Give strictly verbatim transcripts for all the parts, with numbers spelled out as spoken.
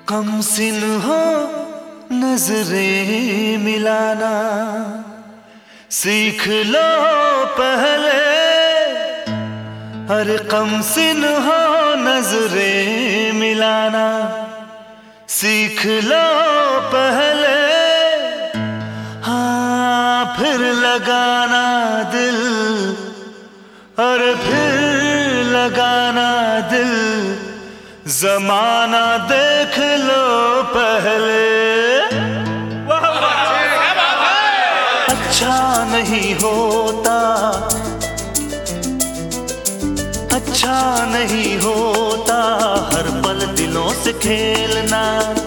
कमसिन हो नजरें मिलाना, सीख लो पहले। अरे कमसिन हो नजरें मिलाना, सीख लो पहले। हाँ फिर लगाना दिल, और फिर लगाना दिल। जमाना देख लो पहले। अच्छा नहीं होता, अच्छा नहीं होता हर पल दिलों से खेलना।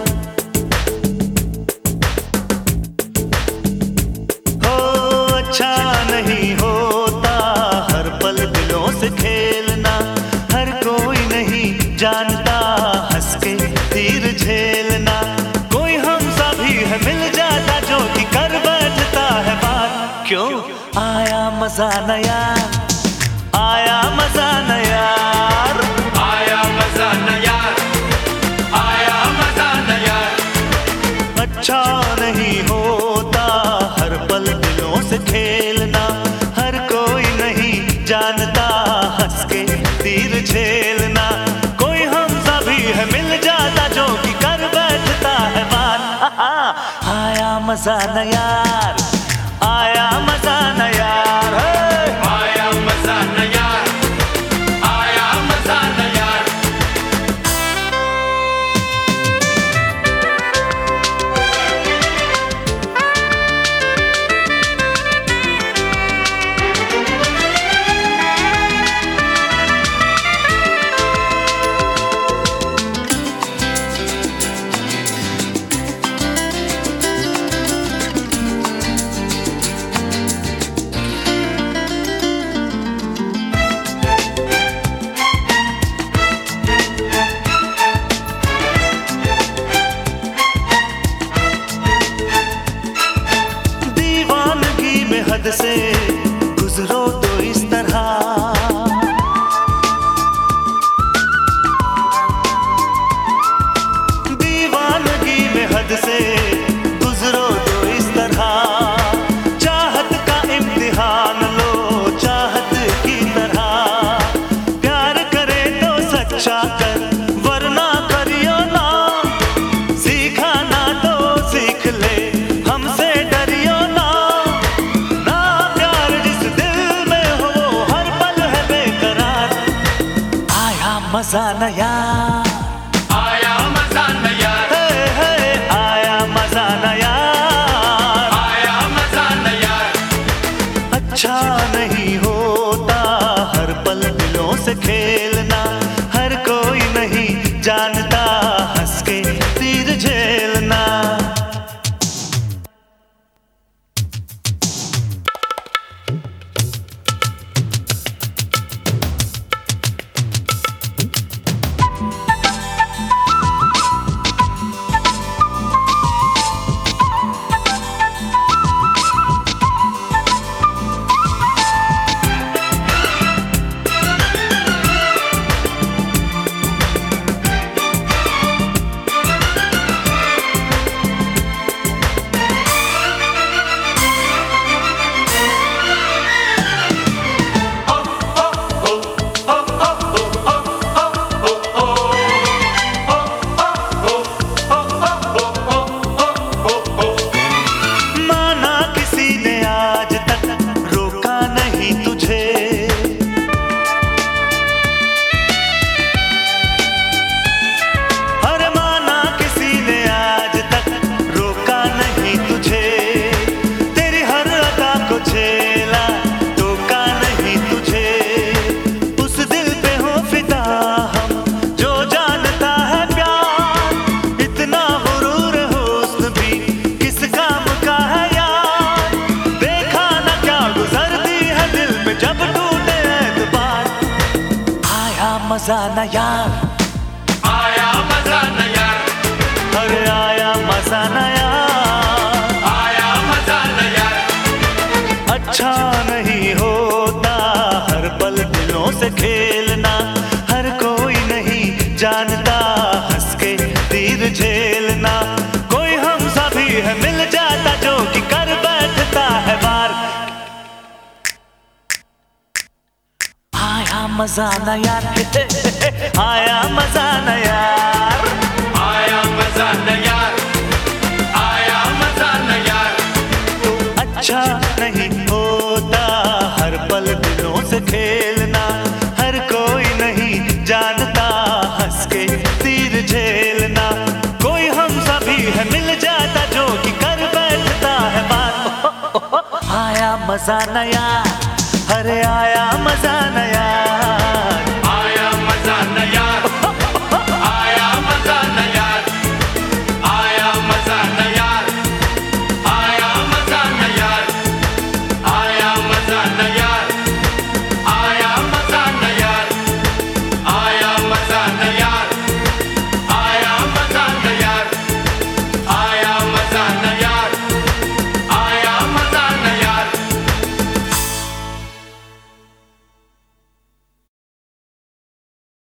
हो अच्छा नहीं होता हर पल दिलों से खेलना। हर कोई नहीं जानता हंस के तीर झेलना। कोई हम सा भी है मिल जाता जो कि कर बैठता है बात। क्यों आया मजा न यार, आया मजा न यार, आया मजा न यार, आया मजा न यार। अच्छा नहीं होता हर पल दिलों से खेलना। हर कोई नहीं जानता हंस के तीर झेलना। कोई हम सा भी है मिल जाता जो कि कर बैठता है बात। आया मजा न यार, आया मजा न यार, आया मजा न यार, आया मजा न यार। हद से गुजरो तो इस तरह। दीवानगी में हद से गुजरो तो इस तरह। चाहत का इम्तिहान लो चाहत की तरह। प्यार करे तो सच्चा कर वरना करियो ना। सीखा ना तो सीख ले हमसे डरियो ना। मजा न यार, आया मजा न यार, हे हे आया मजा न यार, आया मजा न यार। अच्छा नहीं होता हर पल दिलों से खेलना। हर कोई नहीं जानता हंस के तीर झेलना। मजा न यार, आया मजा न यार, अरे आया मजा न यार, आया मजा न यार। अच्छा नहीं होता हर पल दिलों से खेलना। हर कोई नहीं जानता हंस के तीर झेलना। कोई हम सा भी है मिल जाता जो कि कर बैठता है वार। आया मजा न यार, आया मजा न यार, आया मजा न यार, आया मजा न यार। तो अच्छा नहीं होता हर पल दिलों से खेलना। हर कोई नहीं जानता हंस के तीर झेलना। कोई हम सा भी है मिल जाता जो कि कर बैठता है बात। आया मजा न यार, अरे आया मजा न